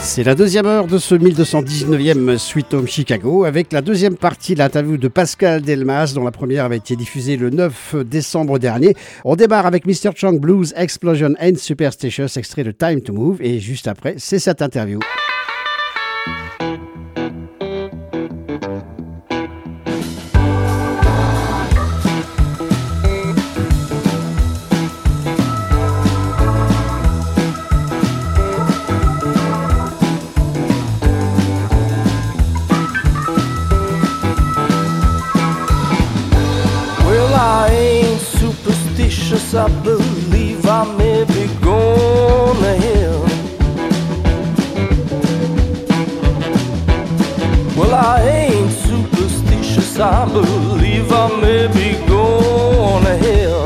C'est la deuxième heure de ce 1219e Sweet Home Chicago avec la deuxième partie de l'interview de Pascal Delmas dont la première avait été diffusée le 9 décembre dernier. On démarre avec Mr. Chang Blues Explosion and Superstitious, extrait de Time to Move, et juste après, c'est cette interview. I believe I may be going to hell. Well, I ain't superstitious, I believe I may be going to hell.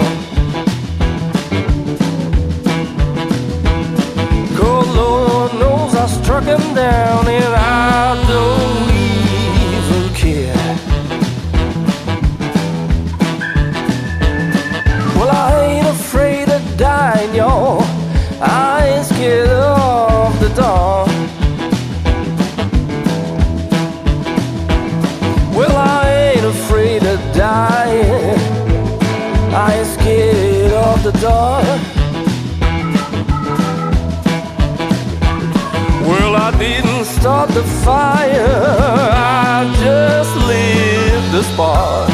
'Cause Lord knows I struck him down and I don't even care. Afraid of dying, y'all. I ain't scared of the dark. Well, I ain't afraid of dying. I ain't scared of the dark. Well, I didn't start the fire, I just lit the spark.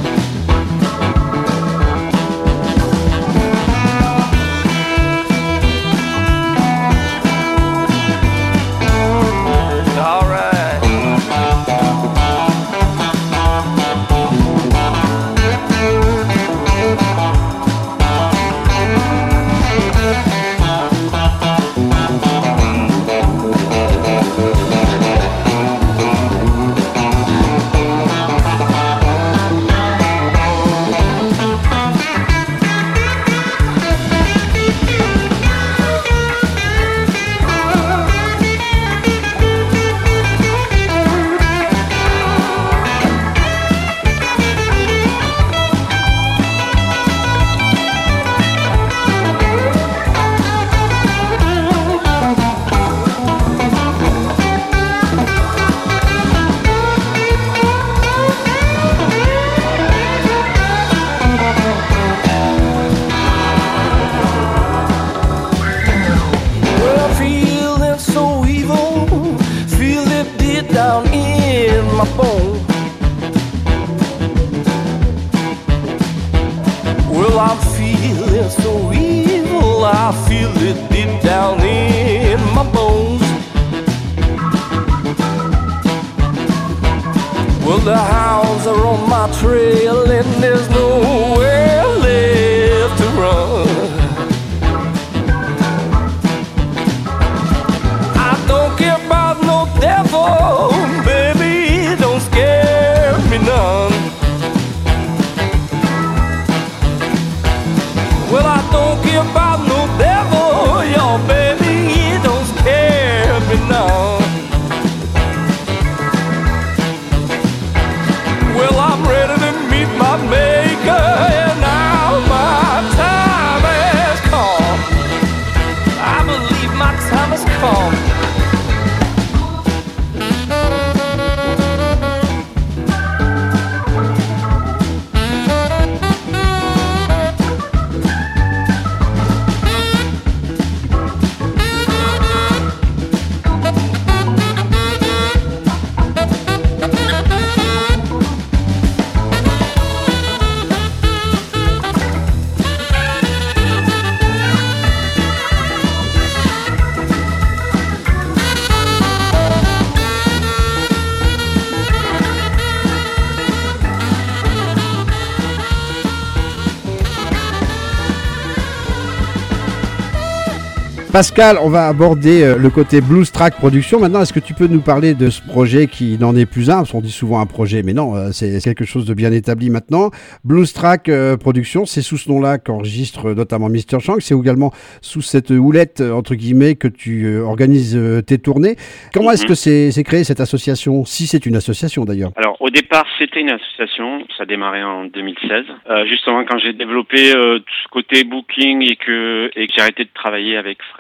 Pascal, on va aborder le côté Blues Track Production. Maintenant, est-ce que tu peux nous parler de ce projet qui n'en est plus un? Parce qu'on dit souvent un projet, mais non, c'est quelque chose de bien établi maintenant. Blues Track Production, c'est sous ce nom-là qu'enregistre notamment Mr. Chang. C'est également sous cette houlette, entre guillemets, que tu organises tes tournées. Comment est-ce que c'est créé cette association? Si c'est une association d'ailleurs. Alors, au départ, c'était une association. Ça a démarré en 2016. Justement, quand j'ai développé tout ce côté booking et que j'ai arrêté de travailler avec Fred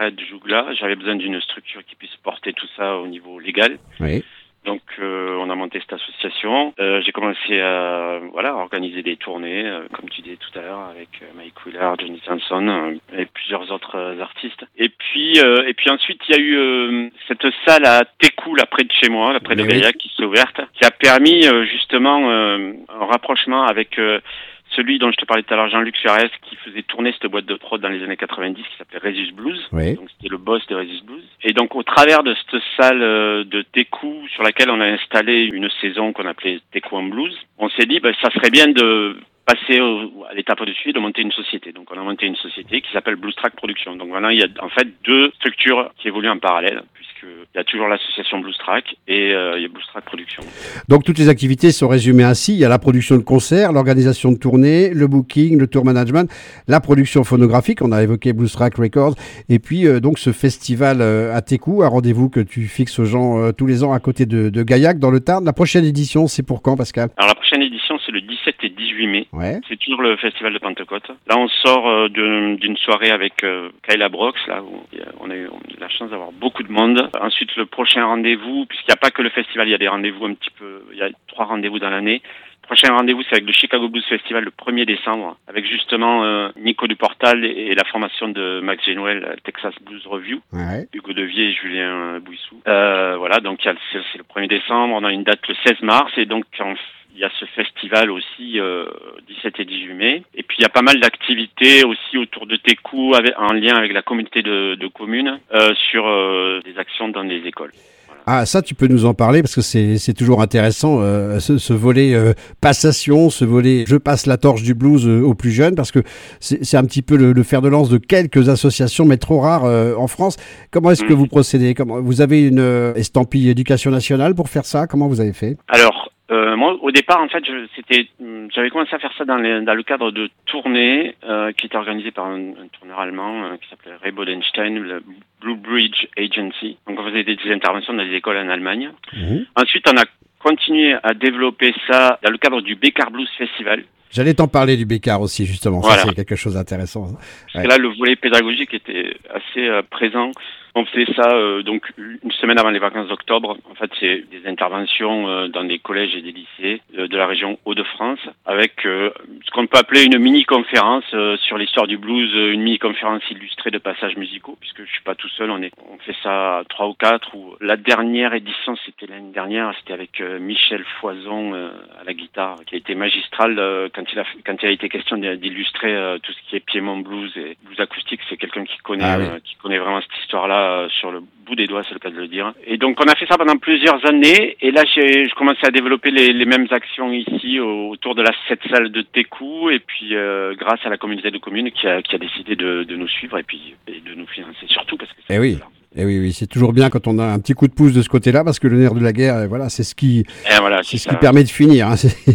Fred Jougla. J'avais besoin d'une structure qui puisse porter tout ça au niveau légal. Oui. Donc on a monté cette association. J'ai commencé à organiser des tournées, comme tu disais tout à l'heure, avec Mike Wheeler, Johnny Sanson et plusieurs autres artistes. Et puis ensuite il y a eu cette salle à Técou, là près de chez moi, là près de Gaillac, qui s'est ouverte, qui a permis justement un rapprochement avec celui dont je te parlais tout à l'heure, Jean-Luc Suarez, qui faisait tourner cette boîte de prod dans les années 90, qui s'appelait Resist Blues. Oui. Donc c'était le boss de Resist Blues. Et donc au travers de cette salle de Técou, sur laquelle on a installé une saison qu'on appelait Técou en Blues, on s'est dit ça serait bien de passer à l'étape au-dessus, de monter une société. Donc on a monté une société qui s'appelle Blues Track Production. Donc voilà, il y a en fait deux structures qui évoluent en parallèle, puisqu'il y a toujours l'association Blues Track et il y a Blues Track Production. Donc toutes les activités sont résumées ainsi. Il y a la production de concerts, l'organisation de tournées, le booking, le tour management, la production phonographique, on a évoqué Blues Track Records, et puis donc ce festival à Técou, un rendez-vous que tu fixes aux gens tous les ans à côté de Gaillac, dans le Tarn. La prochaine édition, c'est pour quand, Pascal? Alors la prochaine édition, c'est le 17 et 18 mai. Ouais. C'est toujours le festival de Pentecôte. Là, on sort d'une soirée avec Kyla Brox, là où on a eu la chance d'avoir beaucoup de monde. Ensuite, le prochain rendez-vous, puisqu'il n'y a pas que le festival, il y a des rendez-vous un petit peu, il y a 3 rendez-vous dans l'année. Le prochain rendez-vous, c'est avec le Chicago Blues Festival le 1er décembre, avec justement Nico Duportal et la formation de Max Genuel, Texas Blues Review, Ouais. Hugo Devier et Julien Bouissou. Donc c'est le 1er décembre, on a une date le 16 mars, et donc il y a ce festival aussi 17 et 18 mai. Et puis il y a pas mal d'activités aussi autour de Técou en lien avec la communauté de communes sur des actions dans les écoles. Ah, ça, tu peux nous en parler parce que c'est toujours intéressant, ce volet passation, ce volet je passe la torche du blues aux plus jeunes, parce que c'est un petit peu le fer de lance de quelques associations, mais trop rares en France. Comment est-ce que vous procédez? Vous avez une estampille éducation nationale pour faire ça? Comment vous avez fait? Alors, moi, au départ, en fait, j'avais commencé à faire ça dans le cadre de tournées qui étaient organisées par un tourneur allemand qui s'appelait Ray Bodenstein, le Blue Bridge Agency. Donc, on faisait des interventions dans les écoles en Allemagne. Mmh. Ensuite, on a continué à développer ça dans le cadre du Bécard Blues Festival. J'allais t'en parler du Bécard aussi, justement. Voilà. Ça, c'est quelque chose d'intéressant. Parce que là, le volet pédagogique était assez présent. On faisait ça donc une semaine avant les vacances d'octobre. En fait, c'est des interventions dans des collèges et des lycées de la région Hauts-de-France, avec ce qu'on peut appeler une mini-conférence sur l'histoire du blues, une mini-conférence illustrée de passages musicaux, puisque je suis pas tout seul. On fait ça à 3 ou 4. La dernière édition, c'était l'année dernière, c'était avec Michel Foison à la guitare, qui a été magistral quand il a été question d'illustrer tout ce qui est Piémont Blues et blues acoustique. C'est quelqu'un qui connaît vraiment cette histoire-là sur le bout des doigts, c'est le cas de le dire. Et donc on a fait ça pendant plusieurs années, et là je commençais à développer les mêmes actions ici autour de cette salle de Técou, et puis grâce à la communauté de communes qui a décidé de nous suivre et de nous financer surtout, parce que c'est oui. Et oui, c'est toujours bien quand on a un petit coup de pouce de ce côté-là, parce que le nerf de la guerre, voilà, c'est ce qui permet de finir. Hein.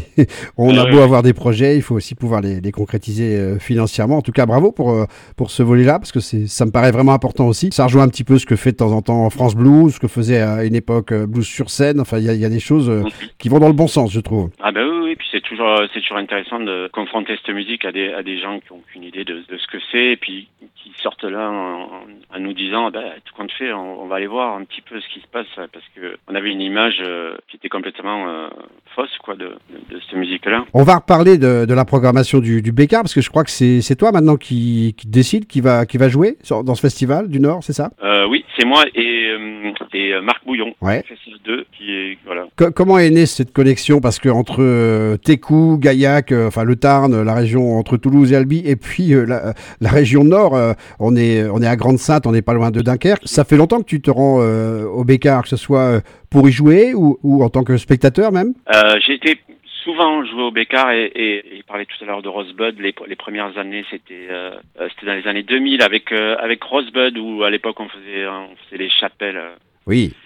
On a beau avoir des projets, il faut aussi pouvoir les concrétiser financièrement. En tout cas, bravo pour ce volet-là, parce que ça me paraît vraiment important aussi. Ça rejoint un petit peu ce que fait de temps en temps France Blues, ce que faisait à une époque Blues sur scène. Enfin, il y a des choses qui vont dans le bon sens, je trouve. Ah ben oui, puis c'est toujours intéressant de confronter cette musique à des gens qui n'ont aucune idée de ce que c'est, et puis qui sortent là en nous disant tout compte fait, on va aller voir un petit peu ce qui se passe, parce que on avait une image qui était complètement fausse de cette musique-là. On va reparler de la programmation du Bécard, parce que je crois que c'est toi maintenant qui décide qui va jouer dans ce festival du Nord, c'est ça? Oui, c'est moi et Marc Bouillon, Festival 2, qui est voilà. Comment est née cette connexion? Parce que entre Técou, Gaillac, le Tarn, la région entre Toulouse et Albi, et puis la région Nord, on est à Grande-Synthe, on n'est pas loin de Dunkerque. Ça fait longtemps que tu te rends au Bécard, que ce soit pour y jouer ou en tant que spectateur même? J'ai été souvent joué au Bécard et il parlait tout à l'heure de Rosebud. Les premières années, c'était dans les années 2000 avec Rosebud, où à l'époque on faisait les chapelles. Oui.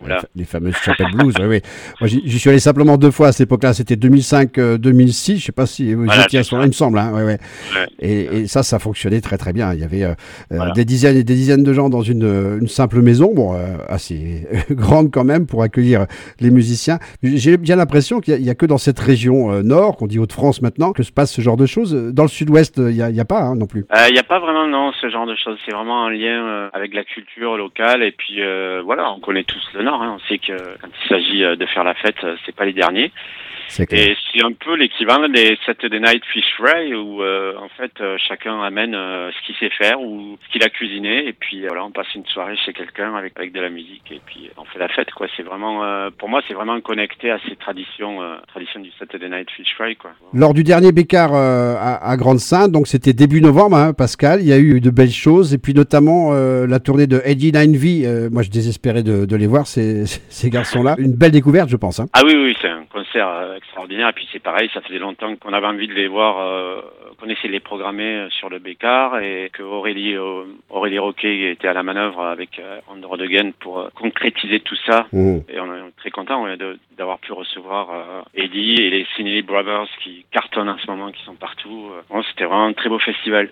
Voilà. Les fameuses chapelles blues, oui, oui. Moi, j'y suis allé simplement 2 fois à cette époque-là. C'était 2005-2006. Je sais pas si vous Voilà, étiez à ce moment-là, il me semble. Hein, ouais, ouais. Ouais. Et ça fonctionnait très très bien. Il y avait des dizaines et des dizaines de gens dans une simple maison, bon, assez grande quand même pour accueillir les musiciens. J'ai bien l'impression qu'il y a que dans cette région nord, qu'on dit Hauts-de-France maintenant, que se passe ce genre de choses. Dans le sud-ouest, il y a pas non plus. Il n'y a pas vraiment non ce genre de choses. C'est vraiment en lien avec la culture locale et puis voilà, on connaît tous le Nord. Hein. On sait que quand il s'agit de faire la fête, c'est pas les derniers. C'est clair. Et c'est un peu l'équivalent des Saturday Night Fish Fry où en fait chacun amène ce qu'il sait faire ou ce qu'il a cuisiné et puis voilà, on passe une soirée chez quelqu'un avec de la musique et puis on fait la fête quoi. C'est vraiment pour moi c'est vraiment connecté à ces traditions du Saturday Night Fish Fry quoi. Lors du dernier Bécard à Grande-Sainte, donc c'était début novembre, hein, Pascal, il y a eu de belles choses et puis notamment la tournée de Eddie 9V. Moi je désespérais de les voir ces garçons-là. Une belle découverte je pense. Hein. Ah oui, c'est un concert extraordinaire et puis c'est pareil, ça faisait longtemps qu'on avait envie de les voir, qu'on essayait de les programmer sur le Bécard et que Aurélie Roquet était à la manœuvre avec Andrew Degen pour concrétiser tout ça. Et on est très content d'avoir pu recevoir Eddie et les Sinelli Brothers qui cartonnent en ce moment, qui sont partout. Bon, c'était vraiment un très beau festival.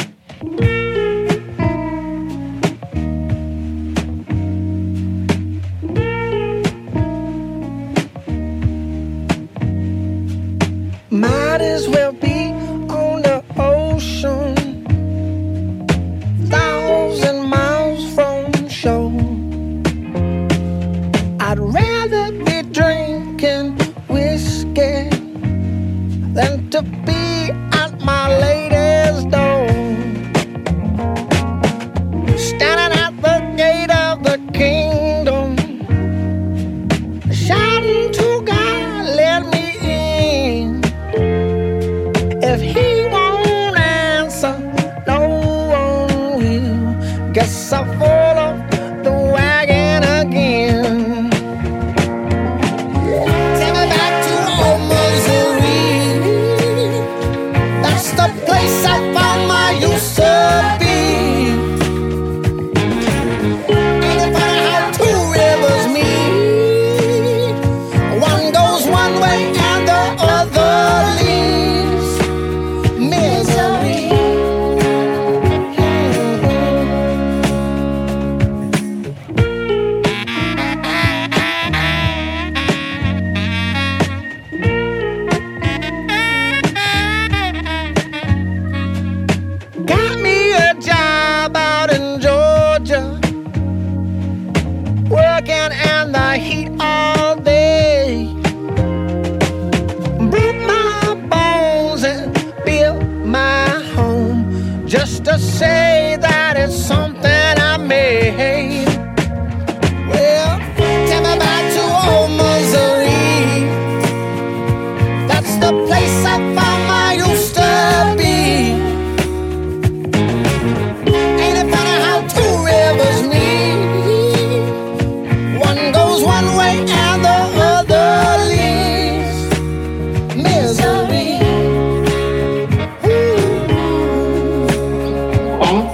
Might as well be on the ocean, 1,000 miles from shore. I'd rather be drinking whiskey than to be at my lady's door, standing at the gate of the kingdom, shouting to God, let me in. If he won't answer, no one will. Guess I'll fall off the wagon again. Take me back to old Missouri. That's the place I found my used to be. Ain't it funny how two rivers meet? One goes one way and the other leaves misery. Got me a job out in Georgia, working in the heat all day. Broke my bones and built my home just to say that it's something I made. Well, take me back to old Missouri. That's the place I found my used to be. Ain't it funny how two rivers meet? One goes one way and the other leaves misery. Ooh.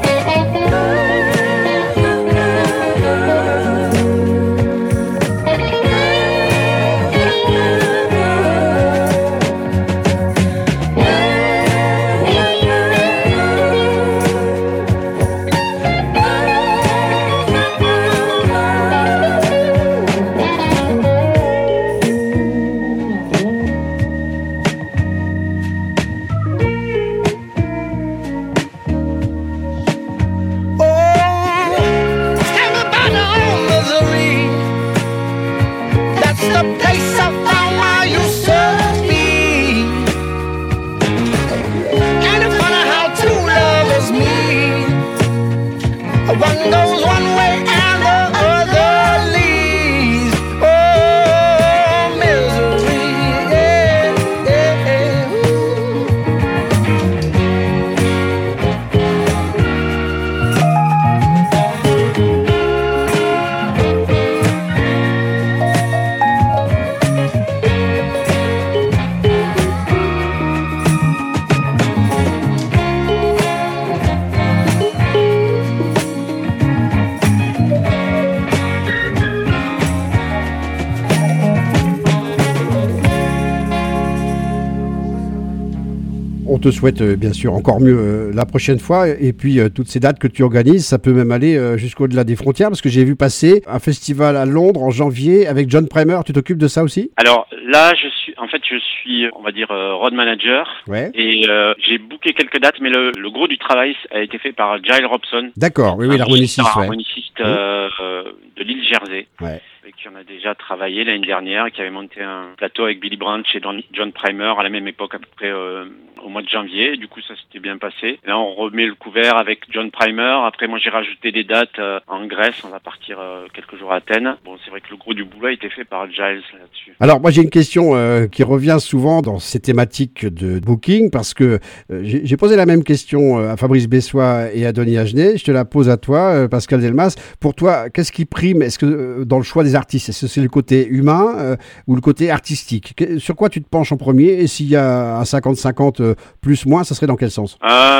On te souhaite bien sûr encore mieux la prochaine fois et puis toutes ces dates que tu organises, ça peut même aller jusqu'au-delà des frontières parce que j'ai vu passer un festival à Londres en janvier avec John Primer. Tu t'occupes de ça aussi? Alors là, je suis, on va dire, road manager. Ouais. Et j'ai booké quelques dates, mais le gros du travail a été fait par Giles Robson. D'accord, oui, l'harmoniciste. Ouais. Harmoniciste de l'île Jersey. Ouais. Avec qui on a déjà travaillé l'année dernière, qui avait monté un plateau avec Billy Branch et John Primer à la même époque, à peu près au mois de janvier. Du coup, ça s'était bien passé. Et là, on remet le couvert avec John Primer. Après, moi, j'ai rajouté des dates en Grèce. On va partir quelques jours à Athènes. Bon, c'est vrai que le gros du boulot a été fait par Giles là-dessus. Alors, moi, j'ai une question qui revient souvent dans ces thématiques de booking, parce que j'ai posé la même question à Fabrice Bessois et à Denis Agenet. Je te la pose à toi, Pascal Delmas. Pour toi, qu'est-ce qui prime? Est-ce que dans le choix des artistes, est-ce que c'est le côté humain ou le côté artistique? Sur quoi tu te penches en premier? Et s'il y a un 50-50 plus-moins, ça serait dans quel sens?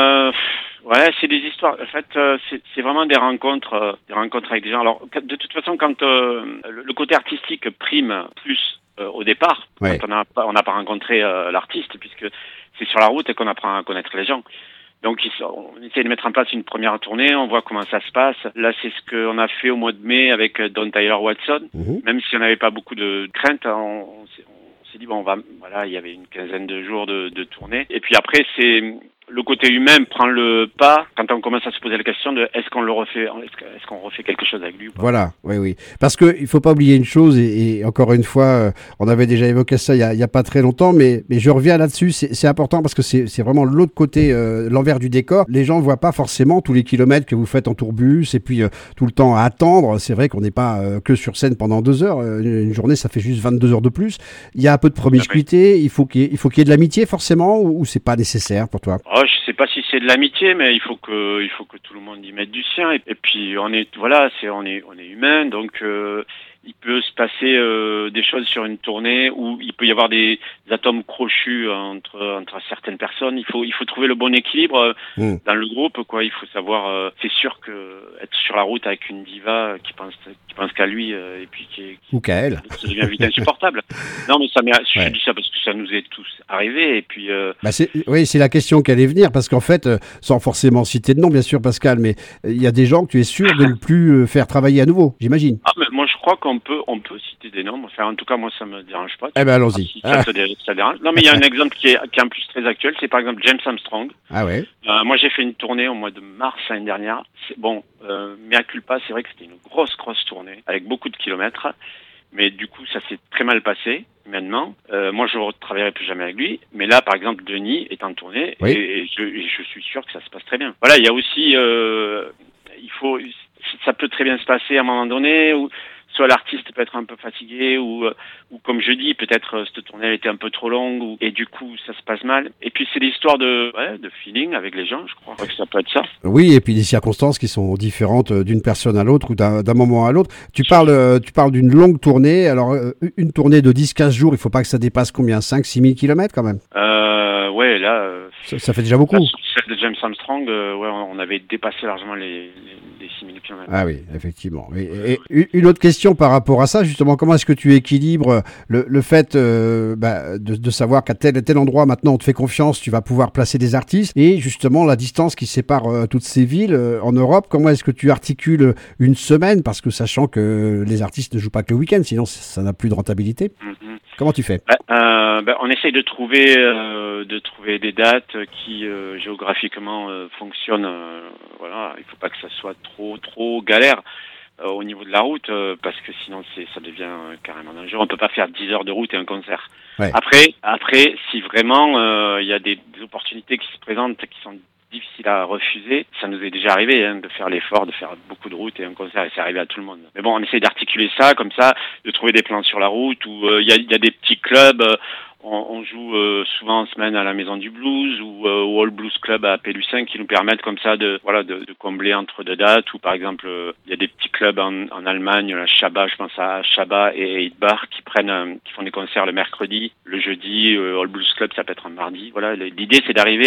Ouais, c'est des histoires. En fait, c'est vraiment des rencontres avec des gens. Alors, de toute façon, quand le côté artistique prime plus au départ, ouais. Quand on n'a pas rencontré l'artiste, puisque c'est sur la route qu'on apprend à connaître les gens. Donc, on essaie de mettre en place une première tournée, on voit comment ça se passe. Là, c'est ce qu'on a fait au mois de mai avec Don Tyler Watson. Même si on n'avait pas beaucoup de crainte, on s'est dit, bon, voilà, il y avait une quinzaine de jours de tournée. Et puis après, le côté humain prend le pas quand on commence à se poser la question de est-ce qu'on refait quelque chose avec lui ou pas. Voilà, oui. Parce que il faut pas oublier une chose, et encore une fois, on avait déjà évoqué ça il y a pas très longtemps, mais je reviens là-dessus, c'est important parce que c'est vraiment l'autre côté, l'envers du décor. Les gens ne voient pas forcément tous les kilomètres que vous faites en tourbus et puis tout le temps à attendre. C'est vrai qu'on n'est pas que sur scène pendant 2 heures. Une journée, ça fait juste 22 heures de plus. Il y a un peu de promiscuité, il faut qu'il y ait de l'amitié forcément, ou c'est pas nécessaire pour toi? Je sais pas si c'est de l'amitié, mais il faut que tout le monde y mette du sien. Et puis on est humain, donc il peut se passer des choses sur une tournée où il peut y avoir des atomes crochus entre certaines personnes. Il faut trouver le bon équilibre dans le groupe, quoi. Il faut savoir. C'est sûr que être sur la route avec une diva qui pense qu'à lui et puis ou qu'à elle, ça devient vite insupportable. Non, mais je dis ça parce que ça nous est tous arrivé. Et puis c'est la question qui allait venir, parce qu'en fait, sans forcément citer de nom, bien sûr, Pascal, mais il y a des gens que tu es sûr de ne plus faire travailler à nouveau, j'imagine. Ah, mais moi je crois qu'on peut citer des noms. Enfin, en tout cas, moi ça me dérange pas. Eh ben allons-y. Si ça dérange. Non, mais il y a un exemple qui est en plus très actuel. C'est par exemple James Armstrong. Ah ouais. Moi j'ai fait une tournée au mois de mars l'année dernière. Mea culpa, c'est vrai que c'était une grosse tournée avec beaucoup de kilomètres. Mais du coup, ça s'est très mal passé. Maintenant, moi, je ne travaillerai plus jamais avec lui. Mais là, par exemple, Denis est en tournée, oui. et je suis sûr que ça se passe très bien. Voilà, il y a aussi, ça peut très bien se passer à un moment donné où soit l'artiste peut être un peu fatigué ou comme je dis, peut-être cette tournée elle était un peu trop longue et du coup ça se passe mal. Et puis c'est l'histoire de feeling avec les gens, je crois que ça peut être ça. Oui, et puis des circonstances qui sont différentes d'une personne à l'autre ou d'un moment à l'autre. Tu parles d'une longue tournée. Alors une tournée de 10-15 jours, il faut pas que ça dépasse combien? 5-6 000 kilomètres quand même? Ouais, là... ça fait déjà beaucoup. Celle de James Armstrong, on avait dépassé largement les 6 000 km. Ah oui, effectivement. Et une autre question par rapport à ça, justement, comment est-ce que tu équilibres le fait de savoir qu'à tel endroit, maintenant, on te fait confiance, tu vas pouvoir placer des artistes, et justement la distance qui sépare toutes ces villes en Europe, comment est-ce que tu articules une semaine, parce que sachant que les artistes ne jouent pas que le week-end, sinon ça n'a plus de rentabilité. Comment tu fais? On essaye de trouver des dates qui géographiquement fonctionnent. Voilà, il faut pas que ça soit trop galère au niveau de la route parce que sinon ça devient carrément dangereux. On peut pas faire 10 heures de route et un concert. Ouais. Après, si vraiment il y a des opportunités qui se présentent qui sont difficiles à refuser, ça nous est déjà arrivé de faire l'effort de faire beaucoup de route et un concert, et c'est arrivé à tout le monde. Mais bon, on essaie d'articuler ça comme ça, de trouver des plans sur la route où il y a des petits clubs. On joue souvent en semaine à la Maison du Blues ou au All Blues Club à Pélussin qui nous permettent comme ça de combler entre deux dates. Ou par exemple, il y a des petits clubs en Allemagne, la Shabba, je pense à Shabba et Eidbar qui font des concerts le mercredi, le jeudi. All Blues Club, ça peut être un mardi. Voilà, l'idée c'est d'arriver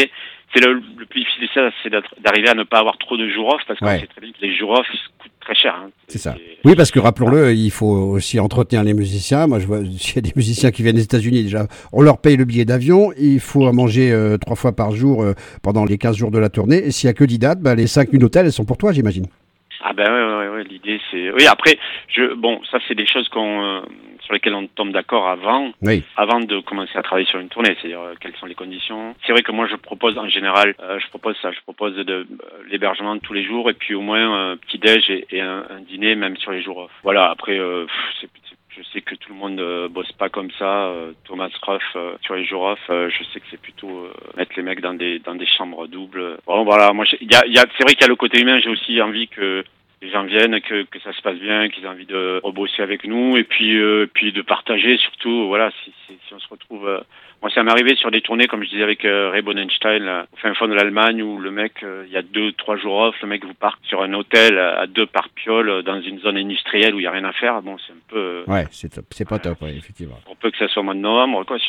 c'est le plus difficile, c'est d'arriver à ne pas avoir trop de jours off, parce qu'on Ouais. sait très bien que les jours off coûtent très cher. Hein. C'est ça. Oui, parce que rappelons-le, il faut aussi entretenir les musiciens. Moi, je vois, il y a des musiciens qui viennent des États-Unis déjà. On leur paye le billet d'avion. Il faut à manger 3 fois par jour pendant les 15 jours de la tournée. Et s'il n'y a que 10 dates, bah, les 5 nuits d'hôtel, elles sont pour toi, j'imagine. Ah ben ouais, l'idée c'est... Oui, après, bon, ça c'est des choses sur lesquelles on tombe d'accord avant de commencer à travailler sur une tournée, c'est-à-dire quelles sont les conditions. C'est vrai que moi je propose en général, je propose l'hébergement tous les jours et puis au moins un petit-déj et un dîner même sur les jours off. Voilà, après, je sais que tout le monde bosse pas comme ça. Thomas Ruff sur les jours off, je sais que c'est plutôt mettre les mecs dans des chambres doubles. Bon voilà, moi c'est vrai qu'il y a le côté humain. J'ai aussi envie que les gens viennent, que ça se passe bien, qu'ils aient envie de rebosser avec nous et puis de partager surtout. Voilà, si on se retrouve. Moi, ça m'est arrivé sur des tournées, comme je disais avec Ray Bonenstein, au fin fond de l'Allemagne, où le mec, il y a 2-3 jours off, le mec vous part sur un hôtel à 2 par piole dans une zone industrielle où il n'y a rien à faire. Bon, c'est un peu... Ouais, c'est pas top, ouais, effectivement. On peut que ça soit au mois de novembre, quoi.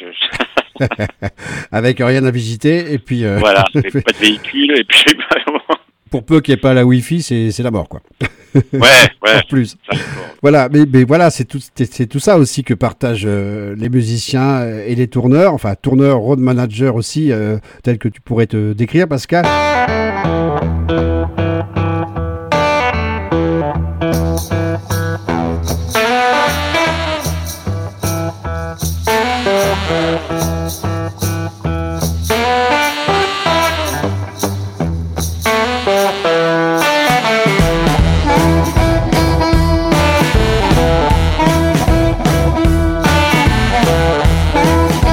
Avec rien à visiter, et puis... Voilà, pas de véhicule, et puis... Pour peu qu'il n'y ait pas la Wi-Fi, c'est la mort, quoi. Ouais. En plus. Voilà, mais voilà, c'est tout ça aussi que partagent les musiciens et les tourneurs, enfin tourneurs, road manager aussi, tel que tu pourrais te décrire, Pascal.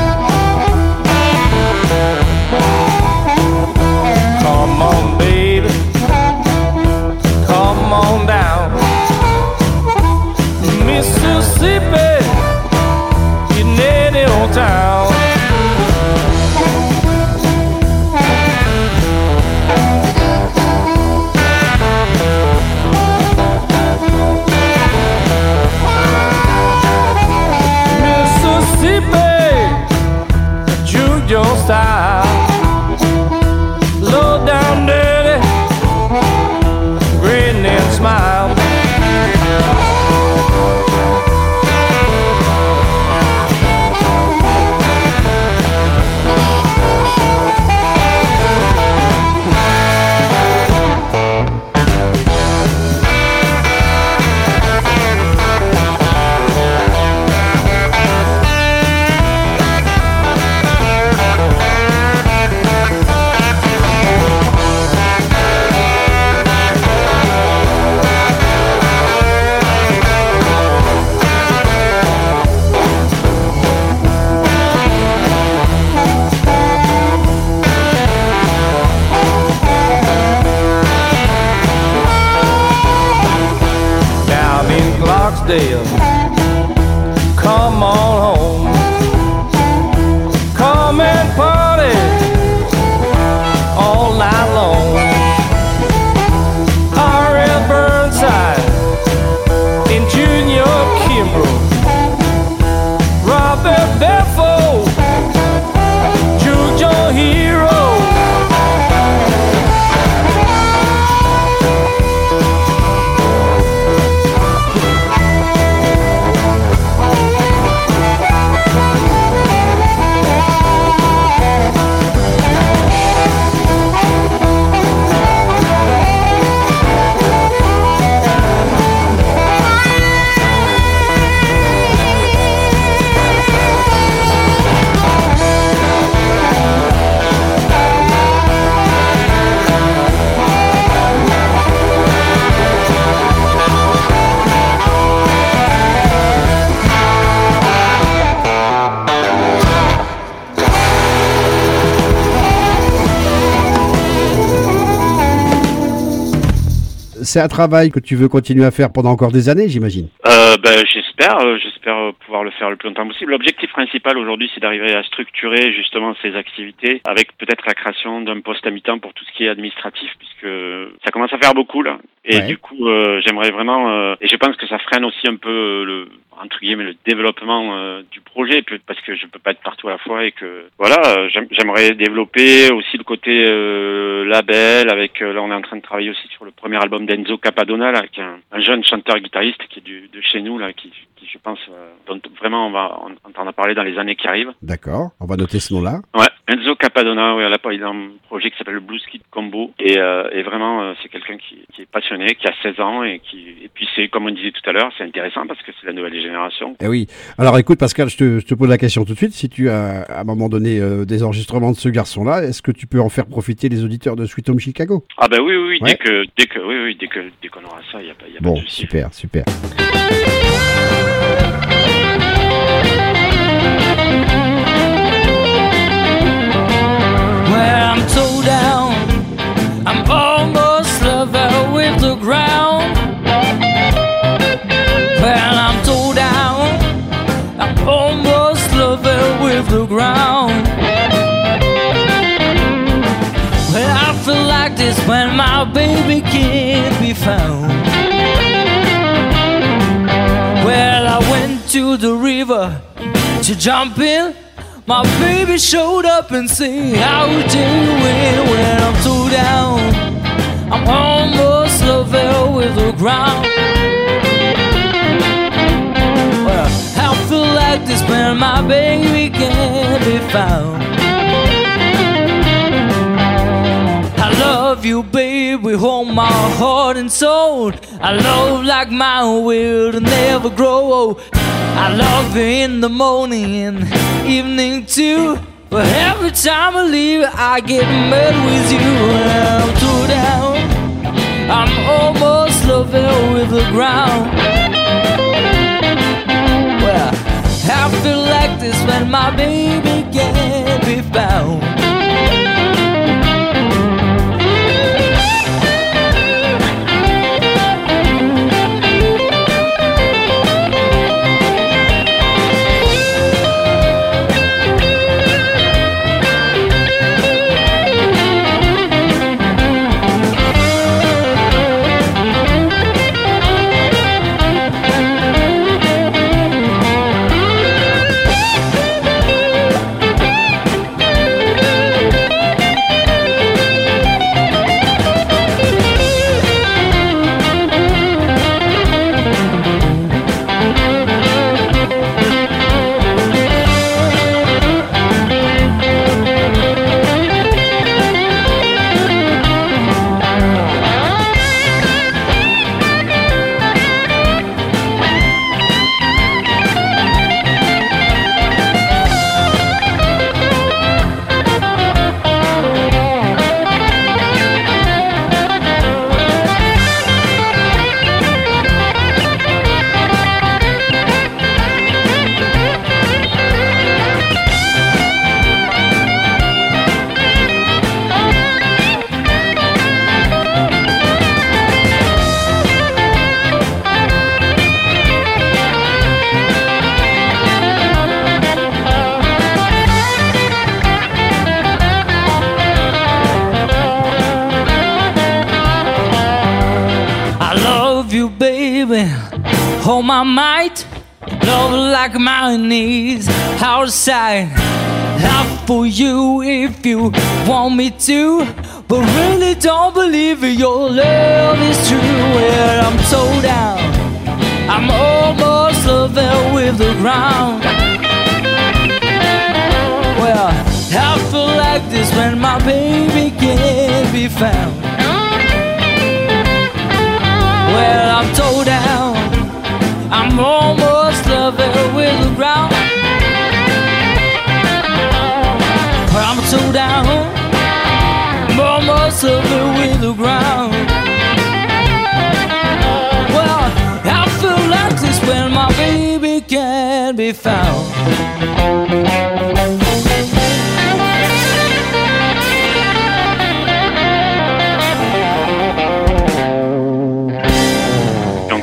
Come on, baby, c'est un travail que tu veux continuer à faire pendant encore des années, j'imagine. J'espère pouvoir le faire le plus longtemps possible. L'objectif principal aujourd'hui, c'est d'arriver à structurer justement ces activités avec peut-être la création d'un poste à mi-temps pour tout ce qui est administratif, puisque ça commence à faire beaucoup là. Et du coup, j'aimerais vraiment, et je pense que ça freine aussi un peu entre guillemets le développement du projet, parce que je peux pas être partout à la fois et que voilà, j'aimerais développer aussi le côté label avec là on est en train de travailler aussi sur le premier album d'Enzo Capadona là, qui est un jeune chanteur guitariste qui est de chez nous là, qui je pense dont vraiment on va entendre parler dans les années qui arrivent. D'accord, on va noter ce nom-là. Ouais, Enzo Capadona, là il a un projet qui s'appelle le Blues Kid Combo et vraiment c'est quelqu'un qui est passionné, qui a 16 ans et puis c'est comme on disait tout à l'heure, c'est intéressant parce que c'est la nouvelle génération. Eh oui. Alors écoute Pascal, je te pose la question tout de suite. Si tu as à un moment donné des enregistrements de ce garçon-là, est-ce que tu peux en faire profiter les auditeurs de Sweet Home Chicago? Ah ben oui, ouais. dès qu'on aura ça, il y a pas bon, de souci. Super. Well, I'm so down, I'm almost level with the ground. Well, I'm so down, I'm almost level with the ground. Well, I feel like this when my baby can't be found. Well, I went to the river to jump in. My baby showed up and said, how you doing? Well, I'm so down, I'm almost level with the ground. Well, I feel like this when my baby can't be found. I love you, baby, with all my heart and soul. I love like mine will never grow. I love you in the morning and evening too. But every time I leave, I get mad with you. I'm too down, I'm almost level with the ground. Well, I feel like this when my baby can't be found. All my might, love like my knees outside. Love for you if you want me to, but really don't believe your love is true. Well, I'm so down, I'm almost level with the ground. Well, I feel like this when my baby can't be found. Well, I'm so down, I'm almost level with the ground. I'm so down, I'm almost level with the ground. Well, I feel like this when my baby can't be found.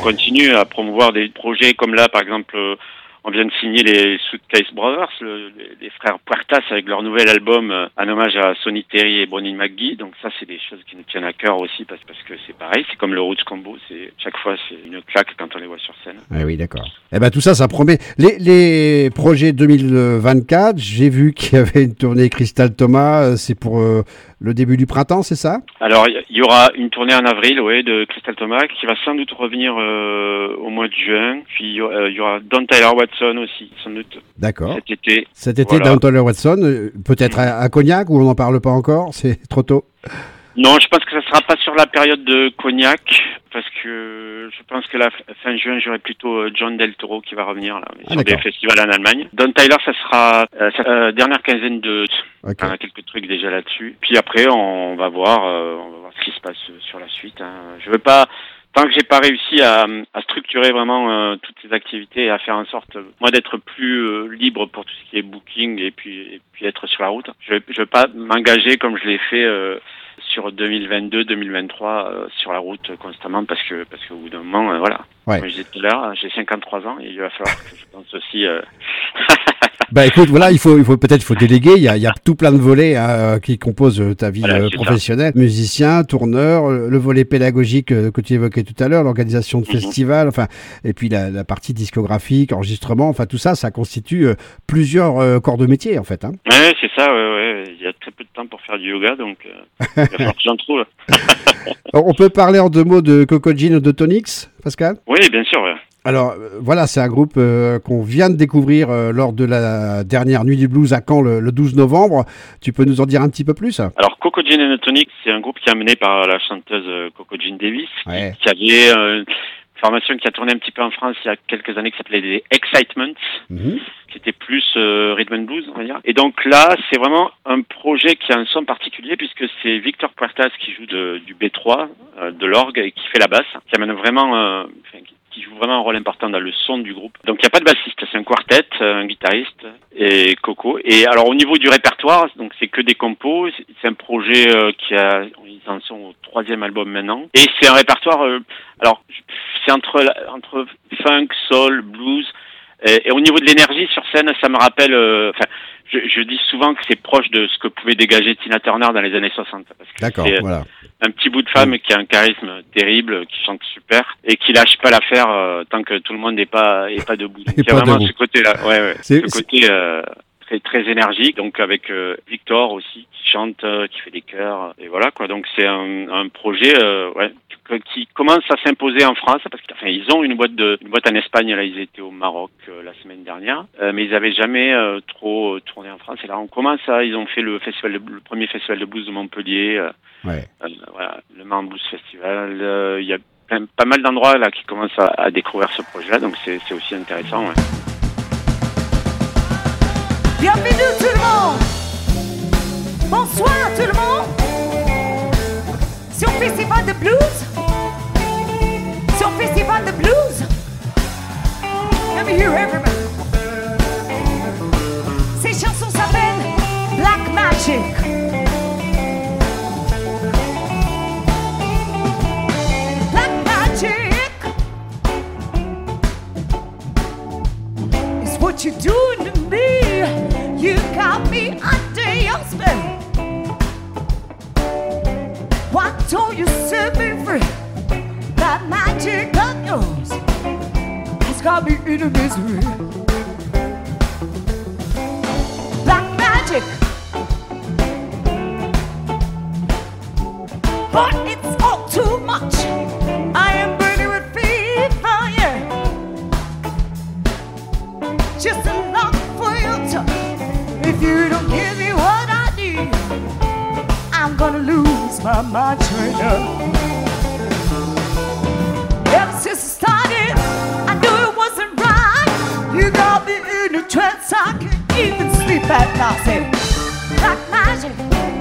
continue à promouvoir des projets comme là, par exemple, on vient de signer les Suitcase Brothers, les frères Puertas, avec leur nouvel album en hommage à Sonny Terry et Bonnie McGee. Donc ça, c'est des choses qui nous tiennent à cœur aussi parce que c'est pareil, c'est comme le Roots Combo, chaque fois c'est une claque quand on les voit sur scène. Ah oui, d'accord. Eh ben tout ça, ça promet. Les projets 2024, j'ai vu qu'il y avait une tournée Crystal Thomas, c'est pour le début du printemps, c'est ça? Alors, il y aura une tournée en avril, de Crystal Thomas, qui va sans doute revenir au mois de juin. Puis il y aura Don Tyler Watson aussi, sans doute. D'accord. Cet été, voilà. Don Tyler Watson, peut-être à Cognac, ou on n'en parle pas encore, c'est trop tôt? Non, je pense que ça sera pas sur la période de Cognac, parce que je pense que la fin juin, j'aurai plutôt John Del Toro qui va revenir là, sur des festivals en Allemagne. Don Tyler, ça sera dernière quinzaine de... Okay. On a quelques trucs déjà là-dessus. Puis après, on va voir ce qui se passe sur la suite. Je veux pas... Tant que j'ai pas réussi à structurer vraiment toutes ces activités et à faire en sorte, moi, d'être plus libre pour tout ce qui est booking et puis être sur la route, je veux pas m'engager comme je l'ai fait sur 2022, 2023 sur la route constamment parce que au bout d'un moment, voilà. Ouais. Comme je disais tout à l'heure, j'ai 53 ans et il va falloir que je pense aussi. Bah écoute, voilà, il faut déléguer. Il y a tout plein de volets qui composent ta vie professionnelle. Musicien, tourneur, le volet pédagogique que tu évoquais tout à l'heure, l'organisation de festivals, enfin, et puis la partie discographique, enregistrement, enfin tout ça, ça constitue plusieurs corps de métier en fait. Hein. Ouais, c'est ça. Ouais. Il y a très peu de temps pour faire du yoga, donc il va falloir que j'en trouve. On peut parler en deux mots de Coco Jean ou de Tonix, Pascal? Oui, bien sûr. Ouais. Alors voilà, c'est un groupe qu'on vient de découvrir lors de la dernière Nuit du Blues à Caen le 12 novembre. Tu peux nous en dire un petit peu plus? Alors Coco Jean and the Tonics, c'est un groupe qui est mené par la chanteuse Coco Jean Davis, qui avait une formation qui a tourné un petit peu en France il y a quelques années qui s'appelait les Excitements, qui était plus rhythm and blues, on va dire. Et donc là, c'est vraiment un projet qui a un son particulier puisque c'est Victor Puertas qui joue du B3, de l'orgue et qui fait la basse, qui amène vraiment... qui joue vraiment un rôle important dans le son du groupe. Donc il n'y a pas de bassiste, c'est un quartet, un guitariste et Coco. Et alors au niveau du répertoire, donc c'est que des compos, c'est un projet ils en sont au 3e album maintenant. Et c'est un répertoire, alors c'est entre funk, soul, blues. Et au niveau de l'énergie sur scène, ça me rappelle, je dis souvent que c'est proche de ce que pouvait dégager Tina Turner dans les années 60. Parce que c'est un petit bout de femme qui a un charisme terrible, qui chante super et qui lâche pas l'affaire tant que tout le monde n'est pas debout. Donc, il y a vraiment ce côté-là, ce côté très très énergique. Donc avec Victor aussi qui chante, qui fait des chœurs et voilà quoi. Donc c'est un projet qui commence à s'imposer en France parce qu'ils ont une boîte en Espagne. Là, ils étaient au Maroc la semaine dernière, mais ils avaient jamais trop tourné en France. Et là, ils ont fait le premier festival de blues de Montpellier, le Man Blues Festival. Il y a pas mal d'endroits là qui commencent à découvrir ce projet-là, donc c'est aussi intéressant. Ouais. Bienvenue tout le monde. Bonsoir tout le monde. Sur Festival de Blues. Sur Festival de Blues. Let me hear everybody. Ces chansons s'appellent Black Magic. Black Magic is what you're doing to me. You got me under your spell. Why don't you set me free? That magic of yours has got me in a misery. Black magic, but it's all too much. I am burning with fever, yeah. Just a love for your touch. If you don't give me what I need, I'm gonna lose my mind right now. Ever since I started, I knew it wasn't right. You got me in a trance, I can't even sleep at night. Say, Black magic,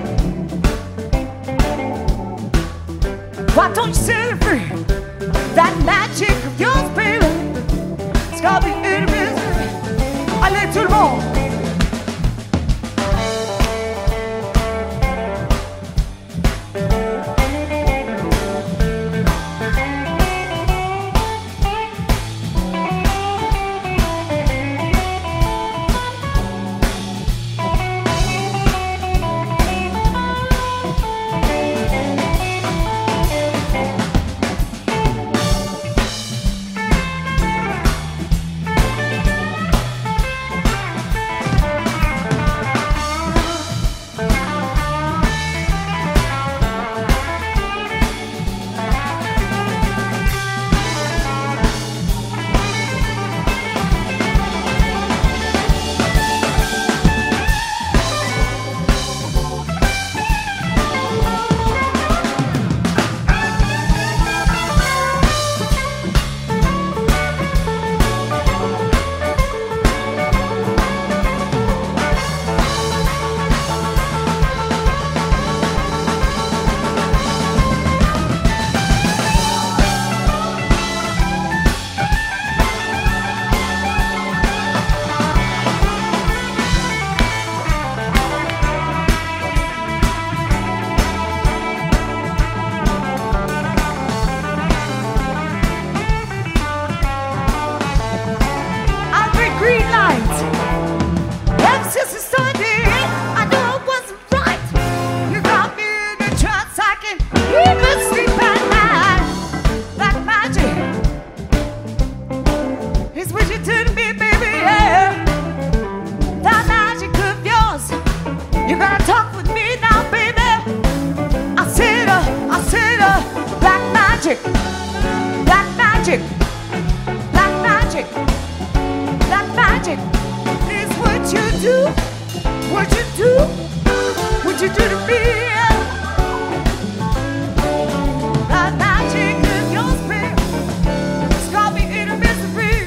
why don't you set me free? That magic of yours, baby, it's got me in a misery. Allez tout le monde. magic, black magic, black magic, black magic is what you do, what you do, what you do to me. Black magic is your spirit, it's got me in a misery.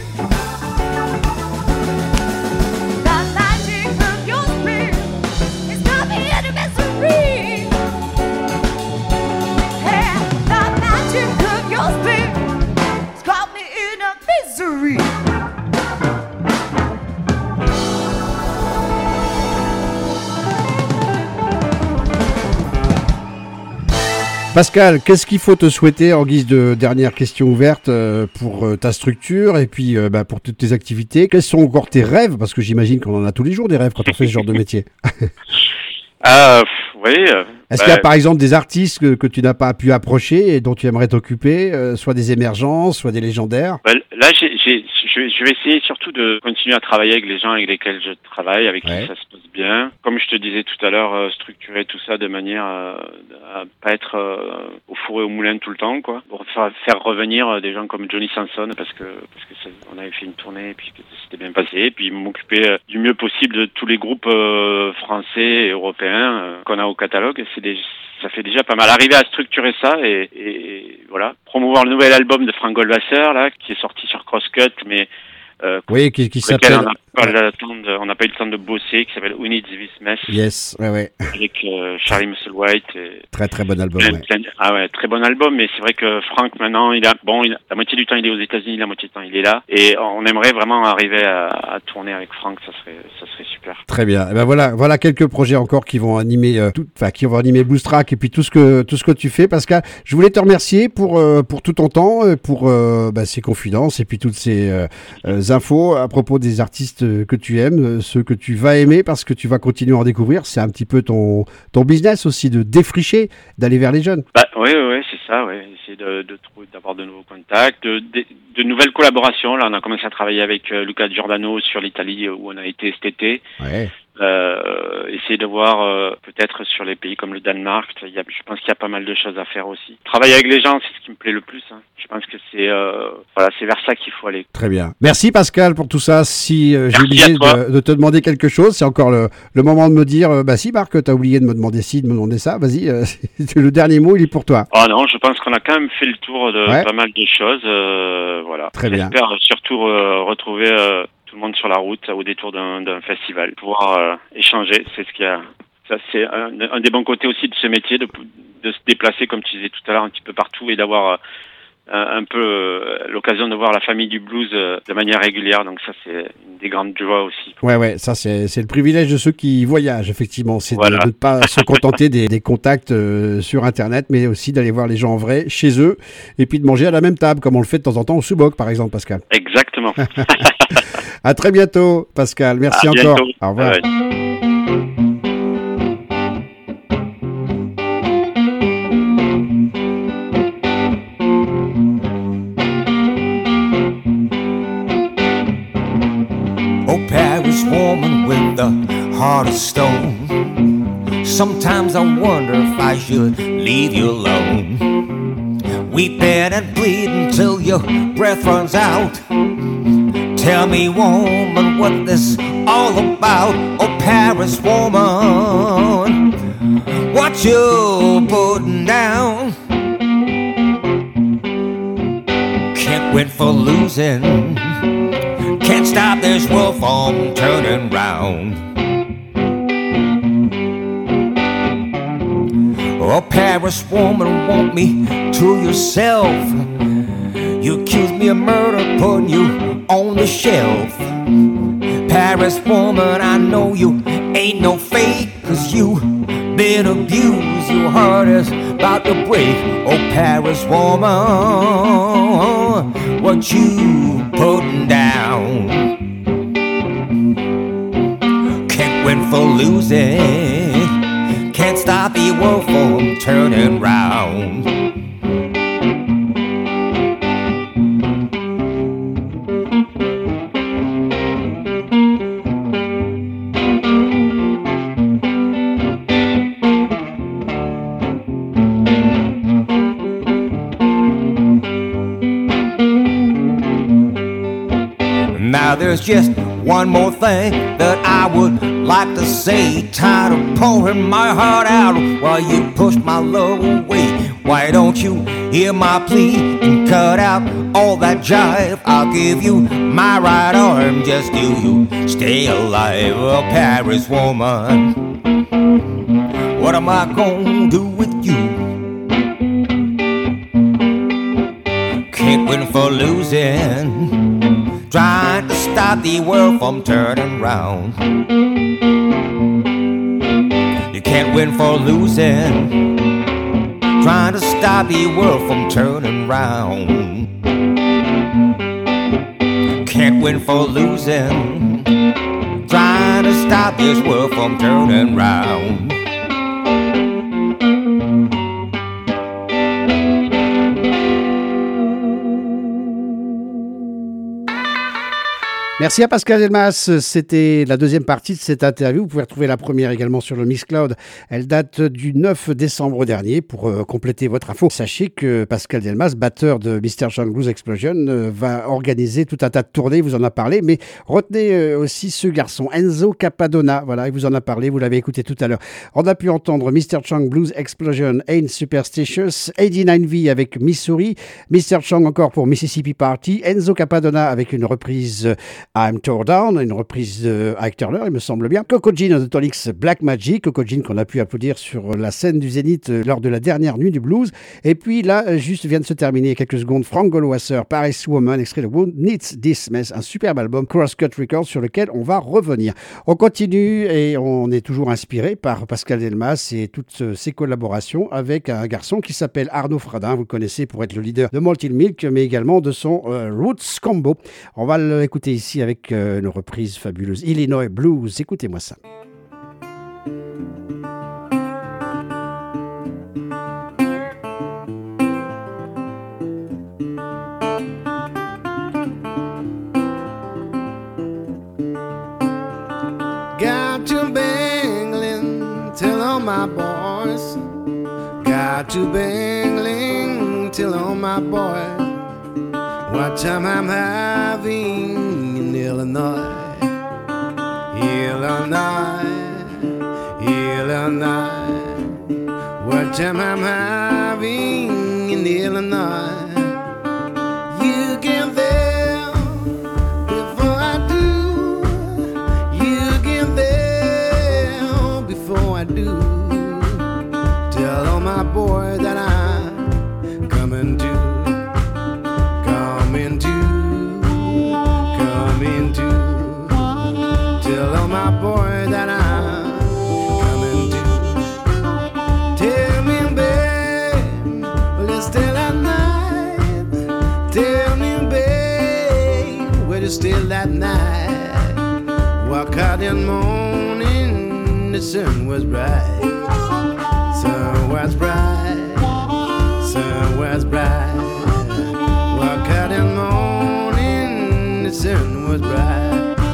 Black magic is your spirit, it's got me in a misery. Yeah, black magic of your spirit, it's got me in a misery. Pascal, qu'est-ce qu'il faut te souhaiter en guise de dernière question ouverte pour ta structure et puis pour toutes tes activités? Quels sont encore tes rêves? Parce que j'imagine qu'on en a tous les jours des rêves quand on fait ce genre de métier. Oui. Est-ce qu'il y a par exemple des artistes que tu n'as pas pu approcher et dont tu aimerais t'occuper, soit des émergents, soit des légendaires? Là, je vais essayer surtout de continuer à travailler avec les gens avec lesquels je travaille, avec qui ça se passe bien. Comme je te disais tout à l'heure, structurer tout ça de manière à pas être au four et au moulin tout le temps, quoi. Pour faire revenir des gens comme Johnny Sanson, parce que on avait fait une tournée et puis que c'était bien passé. Et puis m'occuper du mieux possible de tous les groupes français et européens qu'on a au catalogue. Ça fait déjà pas mal. Arriver à structurer ça et voilà. Promouvoir le nouvel album de Frank Goldwasser, là, qui est sorti sur Crosscut, mais oui, qui s'appelle... On n'a pas eu le temps de bosser, qui s'appelle Who Needs This Mess. Yes, ouais. Avec Charlie Musselwhite. Très bon album, très bon album, mais c'est vrai que Frank, maintenant, la moitié du temps, il est aux États-Unis, la moitié du temps, il est là. Et on aimerait vraiment arriver à tourner avec Frank, ça serait super. Très bien. Et ben voilà quelques projets encore qui vont animer Blues Track et puis tout ce que tu fais, Pascal. Je voulais te remercier pour tout ton temps, pour ces confidences et puis toutes ces infos à propos des artistes que tu aimes, ceux que tu vas aimer parce que tu vas continuer à en découvrir. C'est un petit peu ton business aussi de défricher, d'aller vers les jeunes. Oui, c'est ça, essayer d'avoir de nouveaux contacts, de nouvelles collaborations. Là, on a commencé à travailler avec Luca Giordano sur l'Italie où on a été cet été. Ouais. Essayer de voir peut-être sur les pays comme le Danemark, je pense qu'il y a pas mal de choses à faire aussi. Travailler avec les gens, c'est ce qui me plaît le plus. Je pense que c'est vers ça qu'il faut aller. Très bien. Merci Pascal pour tout ça. Si j'ai oublié de te demander quelque chose, c'est encore le moment de me dire si Marc, t'as oublié de me demander ci, de me demander ça, vas-y, le dernier mot il est pour toi. Oh non, je pense qu'on a quand même fait le tour de pas mal de choses. Voilà. Très bien. J'espère surtout retrouver tout le monde sur la route au détour d'un festival, pouvoir échanger, c'est ce qu'il y a. Ça, c'est un des bons côtés aussi de ce métier, de se déplacer, comme tu disais tout à l'heure, un petit peu partout et d'avoir un peu l'occasion de voir la famille du blues de manière régulière. Donc ça, c'est une des grandes joies aussi. Ouais, ça c'est le privilège de ceux qui voyagent, effectivement. C'est de ne pas se contenter des contacts sur Internet, mais aussi d'aller voir les gens en vrai, chez eux, et puis de manger à la même table, comme on le fait de temps en temps au Subok, par exemple, Pascal. Exactement. À très bientôt, Pascal. Merci encore. Au revoir. Ouais. Oh, Paris woman with the heart of stone. Sometimes I wonder if I should leave you alone. Weep and bleed until your breath runs out. Tell me, woman, what this all about? Oh, Paris woman, what you putting down? Can't win for losing. Can't stop this world from turning round. Oh, Paris woman, want me to yourself. You accuse me of murder, putting you on the shelf. Paris woman, I know you ain't no fake, 'cause you been abused, your heart is about to break. Oh, Paris woman, what you putting down? Can't win for losing, can't stop the world from turning round. Now there's just one more thing that I would like to say. Tired of pouring my heart out while you push my love away. Why don't you hear my plea and cut out all that jive? I'll give you my right arm just till you stay alive. Oh, Paris woman, what am I gonna do with you? Can't win for losing, trying to stop the world from turning round. You can't win for losing, trying to stop the world from turning round. Can't win for losing, trying to stop this world from turning round. Merci à Pascal Delmas. C'était la deuxième partie de cette interview. Vous pouvez retrouver la première également sur le Mixcloud. Elle date du 9 décembre dernier. Pour compléter votre info, sachez que Pascal Delmas, batteur de Mr. Chang Blues Explosion, va organiser tout un tas de tournées. Il vous en a parlé. Mais retenez aussi ce garçon, Enzo Capadona. Voilà, il vous en a parlé. Vous l'avez écouté tout à l'heure. On a pu entendre Mr. Chang Blues Explosion, Ain't Superstitious, 89V avec Missouri, Mr. Chang encore pour Mississippi Party, Enzo Capadona avec une reprise I'm Tore Down, une reprise de Ike Turner, il me semble bien. Coco Jean de Tonics Black Magic, Coco Jean qu'on a pu applaudir sur la scène du Zénith lors de la dernière nuit du blues. Et puis là, juste vient de se terminer il y a quelques secondes, Frank Goldwasser, Paris Woman, extrait de Who Needs This Mess, un superbe album, Crosscut Records, sur lequel on va revenir. On continue et on est toujours inspiré par Pascal Delmas et toutes ses collaborations avec un garçon qui s'appelle Arnaud Fradin. Vous le connaissez pour être le leader de Malted Milk, mais également de son Roots Combo. On va l'écouter ici avec une reprise fabuleuse, Illinois Blues. Écoutez-moi ça. Got to Bangling, tell all my boys. Got to Bangling, tell all my boys. What time I'm having in Illinois, Illinois, Illinois. What time I'm having in Illinois. You get there before I do. You get there before I do. Tell all my boys that I'm coming to. Tell all my boys that I'm coming to. Tell me, babe, let's stay that night. Tell me, babe, where to stay that night. Walk out in the morning, the sun was bright. Sun was bright, sun was bright. Walk out in the morning, the sun was bright.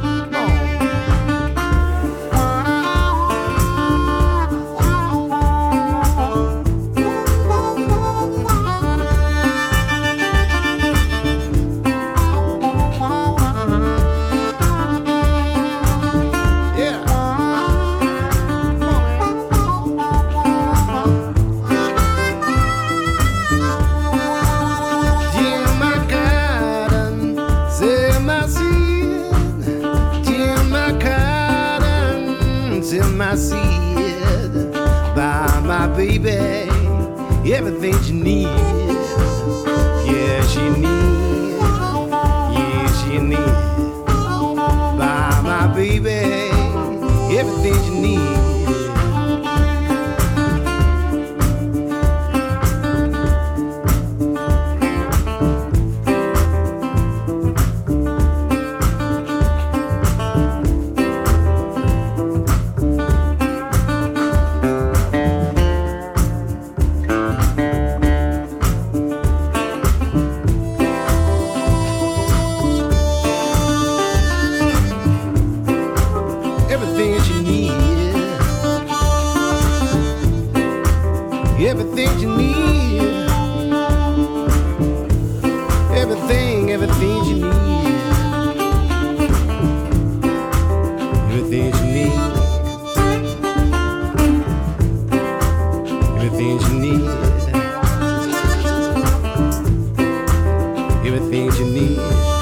I see it by my baby, everything she needs. Yeah, she needs. Yeah, she needs. By my baby, everything she needs. Everything you need.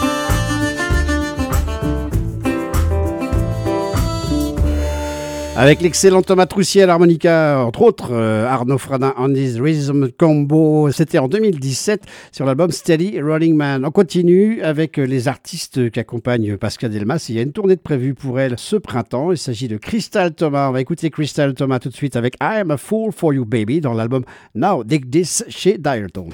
Avec l'excellent Thomas Troussier à l'harmonica, entre autres, Arnaud Fradin on his Rhythm Combo, c'était en 2017 sur l'album Steady Rolling Man. On continue avec les artistes qui accompagnent Pascal Delmas. Il y a une tournée de prévue pour elle ce printemps. Il s'agit de Crystal Thomas. On va écouter Crystal Thomas tout de suite avec I Am a Fool for You Baby dans l'album Now Dig This chez Dialton.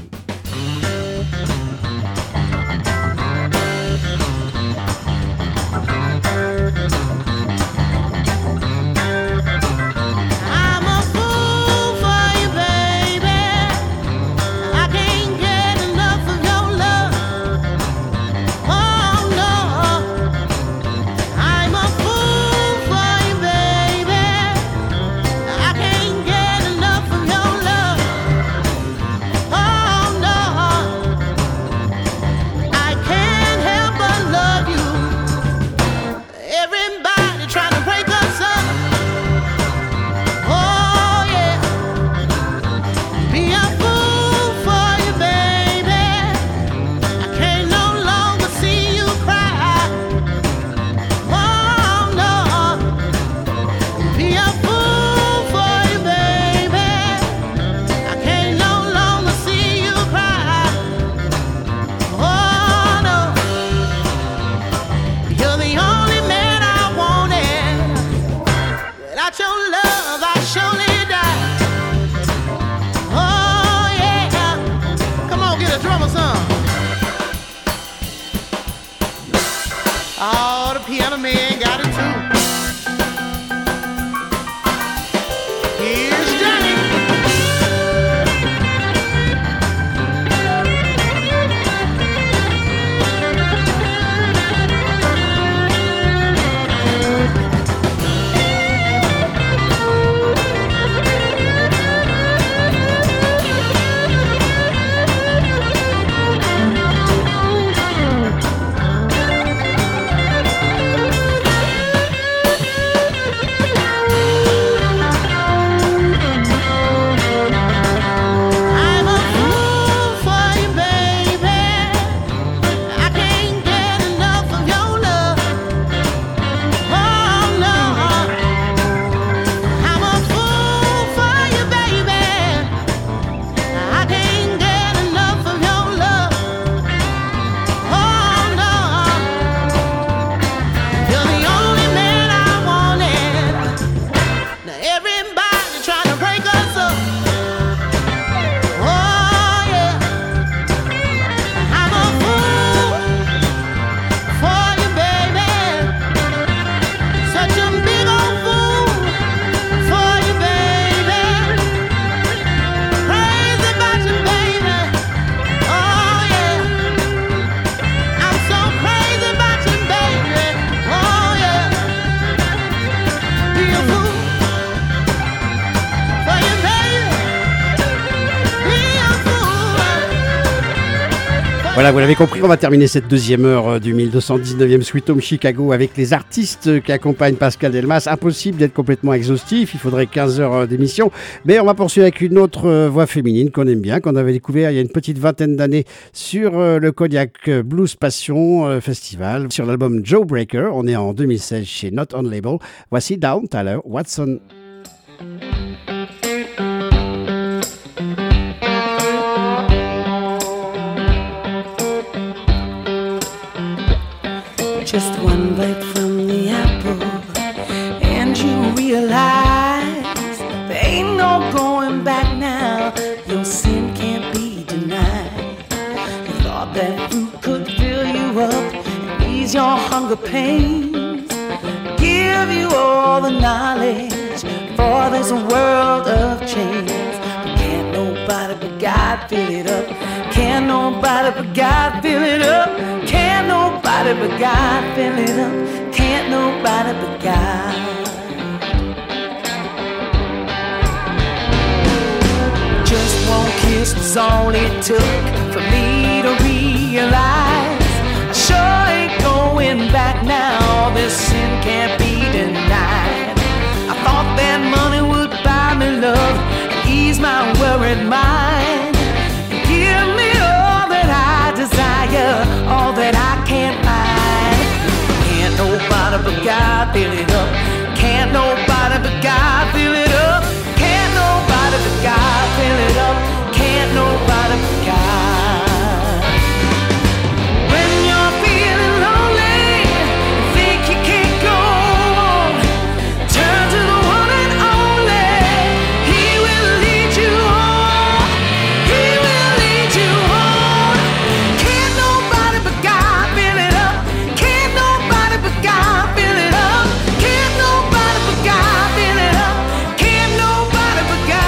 Voilà, vous l'avez compris, on va terminer cette deuxième heure du 1219e Sweet Home Chicago avec les artistes qui accompagnent Pascal Delmas. Impossible d'être complètement exhaustif, il faudrait 15 heures d'émission. Mais on va poursuivre avec une autre voix féminine qu'on aime bien, qu'on avait découvert il y a une petite vingtaine d'années sur le Kodiak Blues Passion Festival, sur l'album Joe Breaker. On est en 2016 chez Not On Label. Voici Dawn Tyler Watson. Just one bite from the apple, and you realize there ain't no going back now. Your sin can't be denied. You thought that fruit could fill you up and ease your hunger pains, give you all the knowledge for this world of change. But can't nobody but God fill it up. Can't nobody but God fill it up. Can't nobody but God fill it up. Can't nobody but God. Just one kiss was all it took for me to realize I sure ain't going back now. This sin can't be denied. I thought that money would buy me love and ease ease my worried mind. Give me all that I desire, all that I can't find. Can't nobody but God fill it up. Can't nobody but God fill it up. Can't nobody but God fill it up. Can't nobody but God. When you're feeling lonely, think you can't go on, turn to the one and only. He will lead you on. He will lead you on. Can't nobody but God fill it up. Can't nobody but God fill it up. Can't nobody but God fill it up. Can't nobody but God.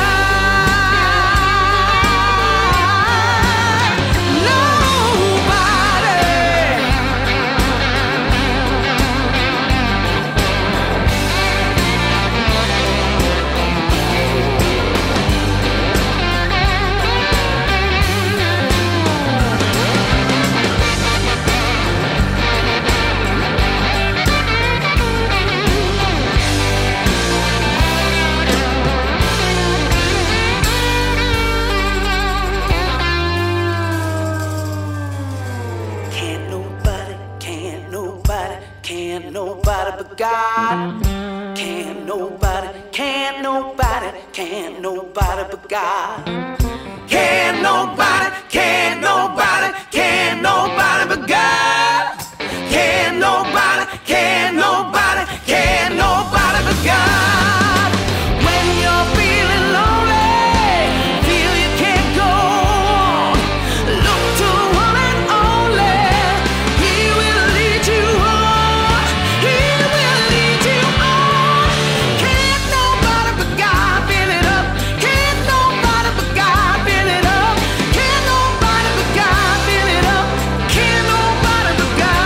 Can't nobody, can't nobody, can't nobody but God. Can't nobody, can't nobody, can't nobody but God. Can't nobody, can't nobody, can't nobody but God. Can't nobody, can't nobody, can't nobody but God. When you're feeling lonely, feel you can't go on, look to one and only. He will lead you on. He will lead you on. Can't nobody but God fill it up. Can't nobody but God fill it up. Can't nobody but God fill it up. Can't nobody but God.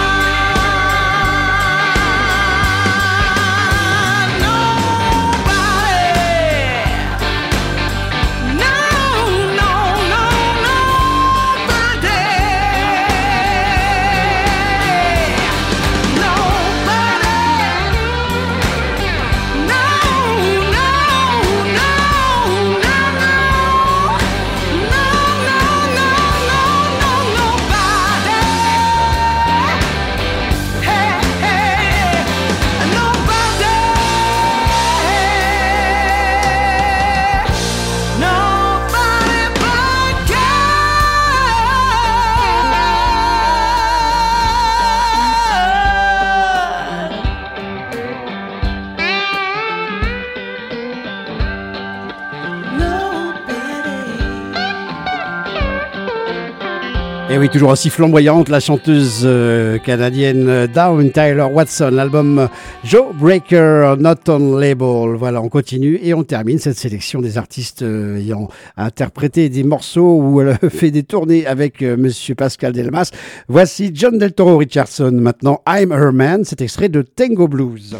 Et oui, toujours aussi flamboyante, la chanteuse canadienne Dawn Tyler Watson, l'album Joe Breaker, Not on Label. Voilà, on continue et on termine cette sélection des artistes ayant interprété des morceaux où elle fait des tournées avec Monsieur Pascal Delmas. Voici John Del Toro Richardson, maintenant I'm Her Man, cet extrait de Tango Blues.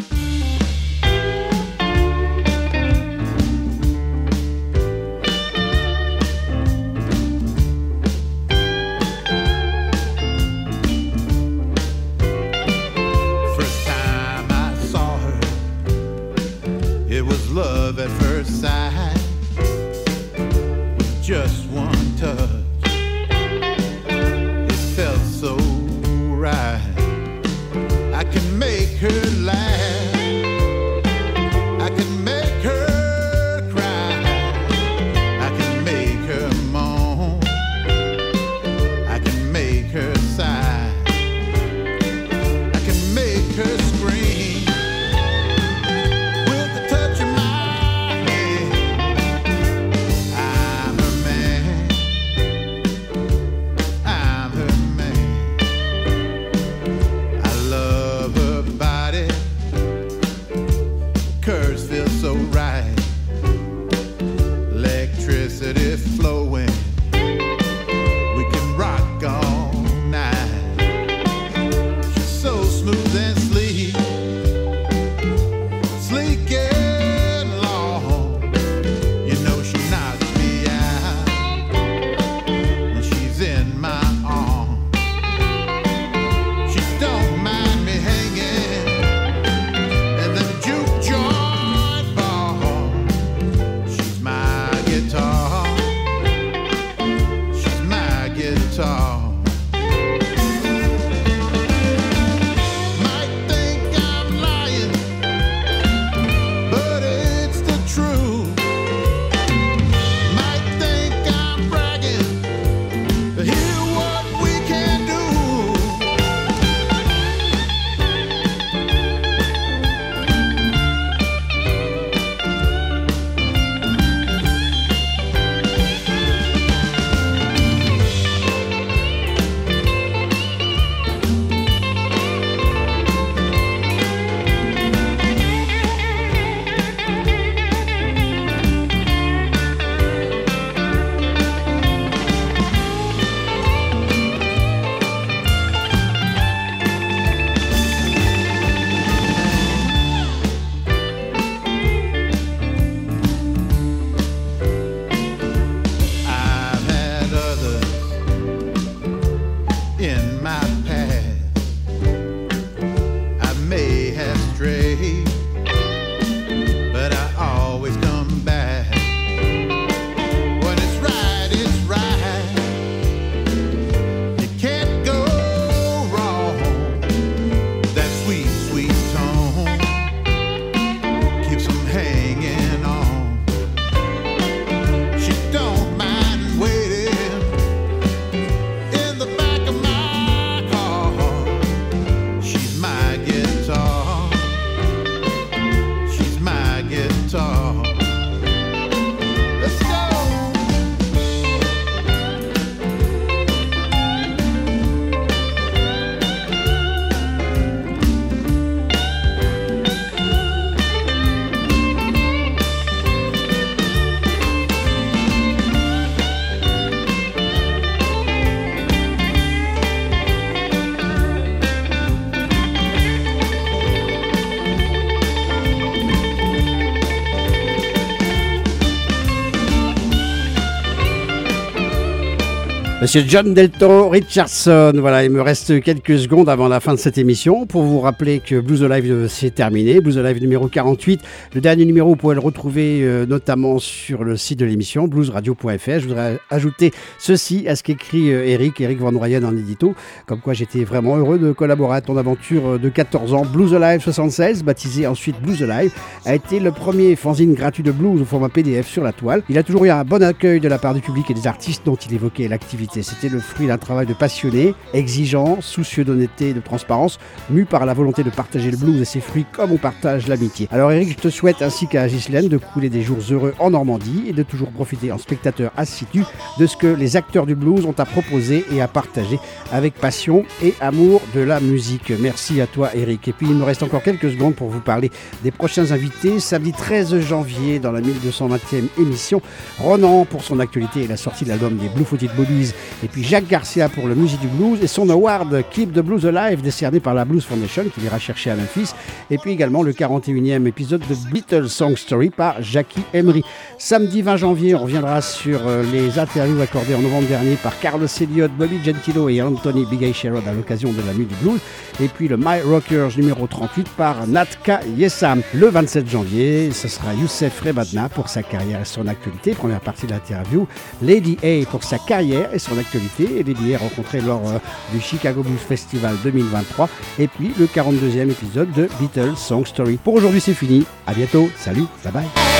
Love at first sight, with just one touch, it felt so right. I can make her laugh, I can make her cry, I can make her moan, I can make her sigh, I can make her scream. Flowing, we can rock all night. She's so smooth and sleek, sleek and long. You know she knocks me out when she's in my arms. She don't mind me hanging in the juke joint bar. She's my guitar. Monsieur John Del Toro Richardson. Voilà, il me reste quelques secondes avant la fin de cette émission pour vous rappeler que Blues Alive c'est terminé. Blues Alive numéro 48. Le dernier numéro, vous pouvez le retrouver notamment sur le site de l'émission, bluesradio.fr. Je voudrais ajouter ceci à ce qu'écrit Eric Van Royen en édito. Comme quoi, j'étais vraiment heureux de collaborer à ton aventure de 14 ans. Blues Alive 76, baptisé ensuite Blues Alive, a été le premier fanzine gratuit de blues au format PDF sur la toile. Il a toujours eu un bon accueil de la part du public et des artistes dont il évoquait l'activité. C'était le fruit d'un travail de passionné, exigeant, soucieux d'honnêteté et de transparence, mu par la volonté de partager le blues et ses fruits comme on partage l'amitié. Alors Eric, je te souhaite ainsi qu'à Ghislaine de couler des jours heureux en Normandie et de toujours profiter en spectateur assidu de ce que les acteurs du blues ont à proposer et à partager avec passion et amour de la musique. Merci à toi Eric. Et puis il me reste encore quelques secondes pour vous parler des prochains invités. Samedi 13 janvier dans la 1220e émission, Ronan pour son actualité et la sortie de l'album des Blue Footed Bodies. Et puis Jacques Garcia pour le musique du blues et son award Keep the Blues Alive décerné par la Blues Foundation qu'il ira chercher à Memphis. Et puis également le 41e épisode de Beatles Song Story par Jackie Emery. Samedi 20 janvier, on reviendra sur les interviews accordées en novembre dernier par Carlos Elliott, Bobby Gentilo et Anthony Big Eye Sherrod à l'occasion de la nuit du blues. Et puis le My Rockers numéro 38 par Natka Yessam. Le 27 janvier, ce sera Youssef Rebadna pour sa carrière et son actualité. Première partie de l'interview. Lady A pour sa carrière et son actualité. Et Lady A rencontrée lors du Chicago Blues Festival 2023. Et puis le 42e épisode de Beatles Song Story. Pour aujourd'hui, c'est fini. À bientôt. Salut. Bye bye.